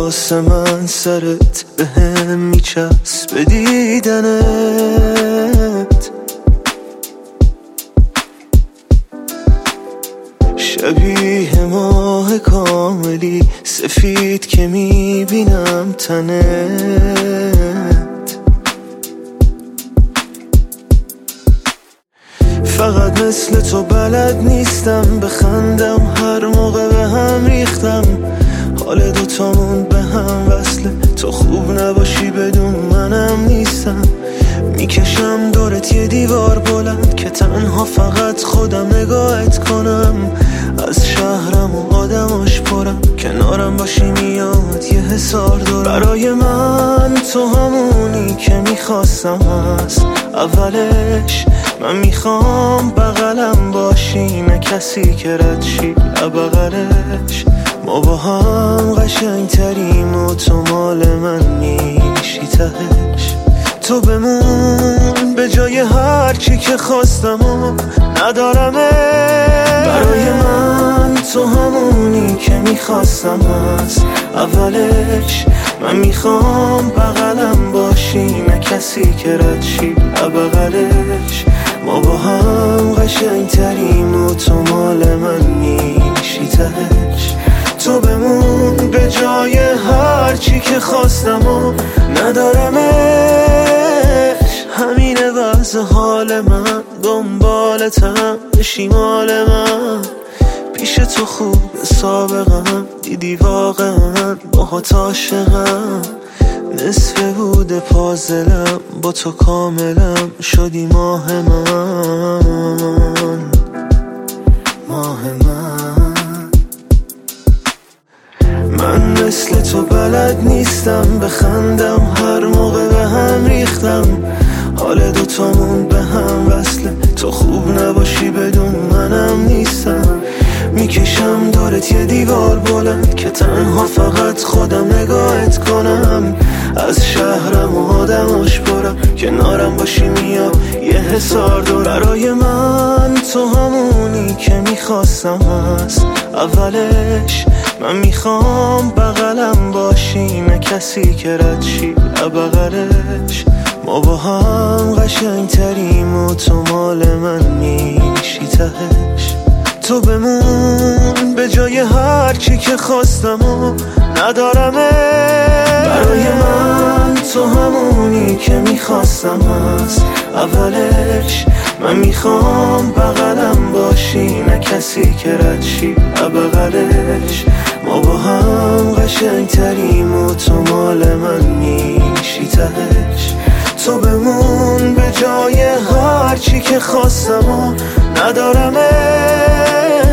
واسه من سرت به هم میچسبه دیدنت. شبیه ماه کاملی سفید که میبینم تنت. فقط مثل تو بلد نیستم بخندم، هر موقع به هم ریختم. حال دوتامون به هم وصله، تو خوب نباشی بدون منم نیستم. میکشم دورت یه دیوار بلند که تنها فقط خودم نگاهت کنم. از شهرم و آدماش پرم، کنارم باشی میاد یه حسار دارم. برای من تو همونی که میخواستم هست اولش. من میخوام بغلم باشی، نه کسی که رد شی بغلش. ما با هم قشنگ تریم و تو مال من میشی تهش. تو بمون به جای هر چی که خواستم و ندارمه. برای من تو همونی که میخواستم هست اولش. من میخوام بغلم باشی، نه کسی که رد شی بغلش. ما با هم قشنگ تریم و تو مال من میشی تهش. تو بمون به جای هر چی که خواستم و ندارمش. همینه وضع حال من، دنبالتم بشی مال من. پیش تو خوب سابقم، دیدی واقعا باهات عاشقم. نصف بود پازلم با تو کاملم، شدی ماه من، ماه من. من مثل تو بلد نیستم بخندم، هر موقع به هم ریختم. حال دوتامون به هم وصله، تو خوب نباشی بدون منم نیستم. میکشم دورت یه دیوار بلند که تنها فقط خودم نگاهت کنم. از شهرم و آدماش برم، کنارم باشی میاد یه حسار دور. برای من تو همونی که میخواستم هست اولش. من میخوام بغلم باشی، نه کسی که رد شی بغلش. ما با هم قشنگ تریم و تو مال من میشی تهش. تو بمون به جای هر چی که خواستم و ندارمه. برای من تو همونی که میخواستم هست اولش. من میخوام بغلم باشی، نه کسی که رد شی بغلش. ما با هم قشنگ تریم و تو مال من میشی تهش. تو بمون به جای هر چی که خواستم و ندارمه.